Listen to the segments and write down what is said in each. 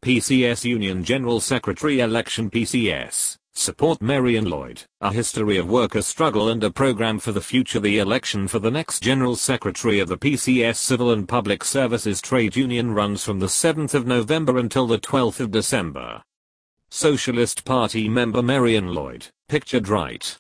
PCS Union General Secretary Election PCS. Support Marian Lloyd. A history of worker struggle and a program for the future. The election for the next General Secretary of the PCS Civil and Public Services Trade Union runs from the 7th of November until the 12th of December. Socialist Party member Marian Lloyd, pictured right,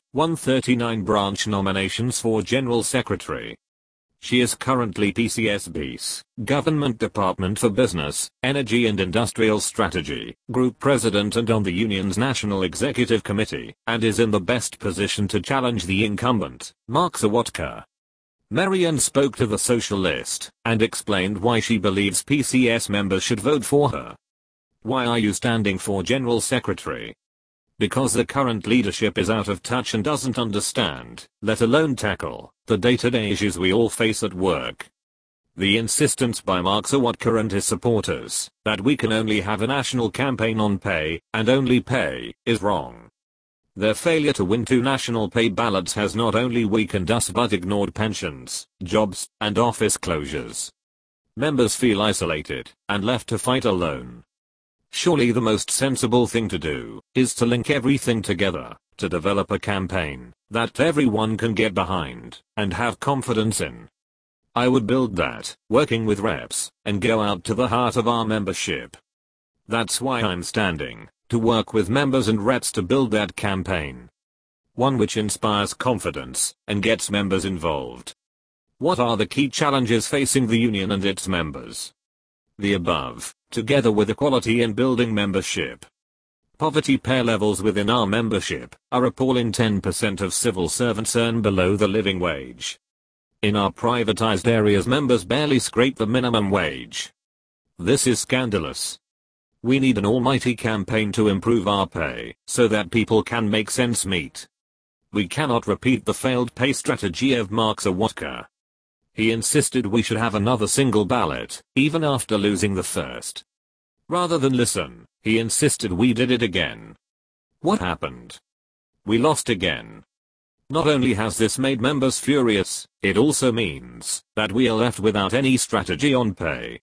139 branch nominations for General Secretary. She is currently PCSB's Government Department for Business, Energy and Industrial Strategy, Group President and on the Union's National Executive Committee, and is in the best position to challenge the incumbent, Mark Sawatka. Marian spoke to the Socialist, and explained why she believes PCS members should vote for her. Why are you standing for General Secretary? Because the current leadership is out of touch and doesn't understand, let alone tackle, the day-to-day issues we all face at work. The insistence by Mark Sawatka and his supporters, that we can only have a national campaign on pay, and only pay, is wrong. Their failure to win 2 national pay ballots has not only weakened us but ignored pensions, jobs, and office closures. Members feel isolated, and left to fight alone. Surely the most sensible thing to do, is to link everything together, to develop a campaign, that everyone can get behind, and have confidence in. I would build that, working with reps, and go out to the heart of our membership. That's why I'm standing, to work with members and reps to build that campaign. One which inspires confidence, and gets members involved. What are the key challenges facing the union and its members? The above, together with equality in building membership. Poverty pay levels within our membership are appalling. 10% of civil servants earn below the living wage. In our privatized areas, members barely scrape the minimum wage. This is scandalous. We need an almighty campaign to improve our pay, so that people can make ends meet. We cannot repeat the failed pay strategy of Mark Sawatka. He insisted we should have another single ballot, even after losing the first. Rather than listen, he insisted we did it again. What happened? We lost again. Not only has this made members furious, it also means that we are left without any strategy on pay.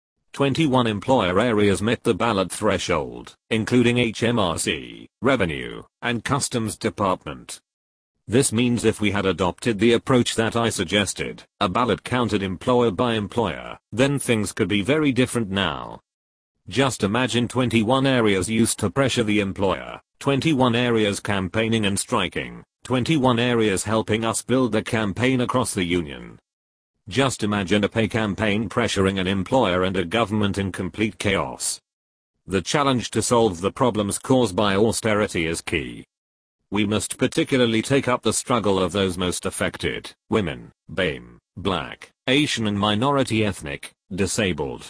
21 employer areas met the ballot threshold, including HMRC, Revenue, and Customs Department. This means if we had adopted the approach that I suggested, a ballot counted employer by employer, then things could be very different now. Just imagine 21 areas used to pressure the employer, 21 areas campaigning and striking, 21 areas helping us build the campaign across the union. Just imagine a pay campaign pressuring an employer and a government in complete chaos. The challenge to solve the problems caused by austerity is key. We must particularly take up the struggle of those most affected, women, BAME, Black, Asian and minority ethnic, disabled,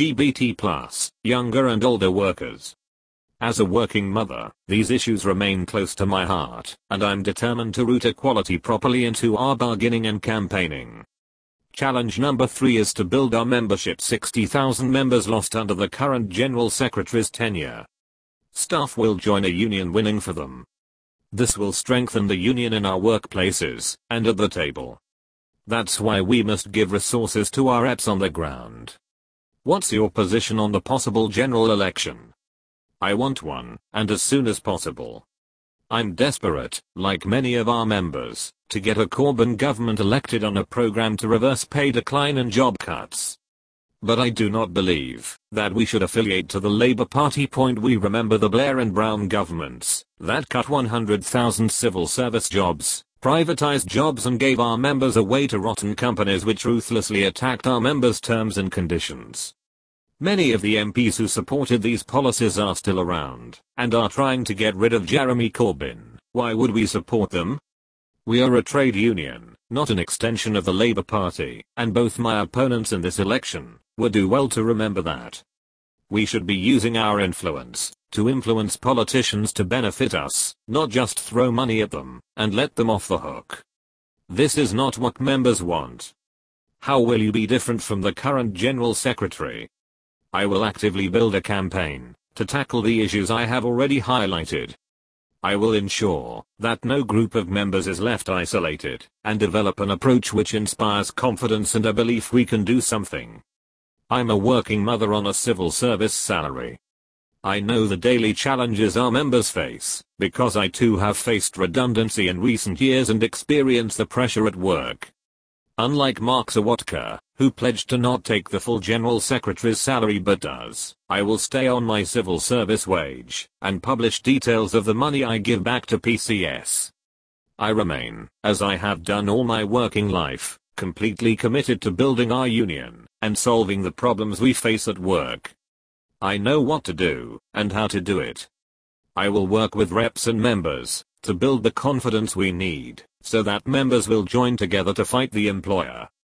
LGBT+, younger and older workers. As a working mother, these issues remain close to my heart, and I'm determined to root equality properly into our bargaining and campaigning. Challenge number 3 is to build our membership. 60,000 members lost under the current General Secretary's tenure. Staff will join a union winning for them. This will strengthen the union in our workplaces, and at the table. That's why we must give resources to our reps on the ground. What's your position on the possible general election? I want one, and as soon as possible. I'm desperate, like many of our members, to get a Corbyn government elected on a program to reverse pay decline and job cuts. But I do not believe that we should affiliate to the Labour Party. We remember the Blair and Brown governments that cut 100,000 civil service jobs, privatized jobs and gave our members away to rotten companies which ruthlessly attacked our members' terms and conditions. Many of the MPs who supported these policies are still around, and are trying to get rid of Jeremy Corbyn. Why would we support them? We are a trade union, not an extension of the Labour Party, and both my opponents in this election would do well to remember that. We should be using our influence to influence politicians to benefit us, not just throw money at them and let them off the hook. This is not what members want. How will you be different from the current General Secretary? I will actively build a campaign to tackle the issues I have already highlighted. I will ensure that no group of members is left isolated, and develop an approach which inspires confidence and a belief we can do something. I'm a working mother on a civil service salary. I know the daily challenges our members face, because I too have faced redundancy in recent years and experienced the pressure at work. Unlike Mark Sawatka, who pledged to not take the full General Secretary's salary but does, I will stay on my civil service wage, and publish details of the money I give back to PCS. I remain, as I have done all my working life, completely committed to building our union, and solving the problems we face at work. I know what to do, and how to do it. I will work with reps and members, to build the confidence we need, so that members will join together to fight the employer,